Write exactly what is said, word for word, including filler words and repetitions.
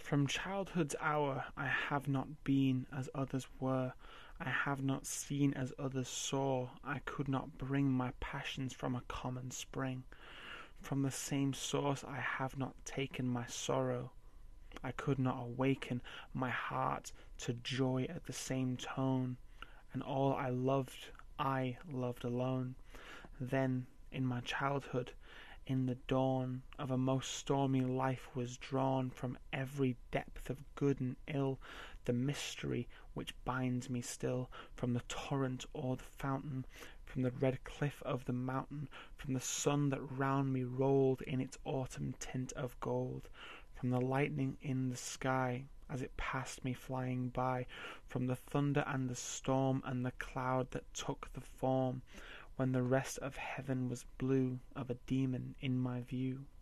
From childhood's hour I have not been as others were, I have not seen as others saw, I could not bring my passions from a common spring. From the same source I have not taken my sorrow, I could not awaken my heart to joy at the same tone, and all I loved I loved alone. Then in my childhood, in the dawn of a most stormy life, was drawn from every depth of good and ill the mystery which binds me still, from the torrent or the fountain, from the red cliff of the mountain, from the sun that round me rolled in its autumn tint of gold, from the lightning in the sky as it passed me flying by, from the thunder and the storm and the cloud that took the form, when the rest of heaven was blue, of a demon in my view.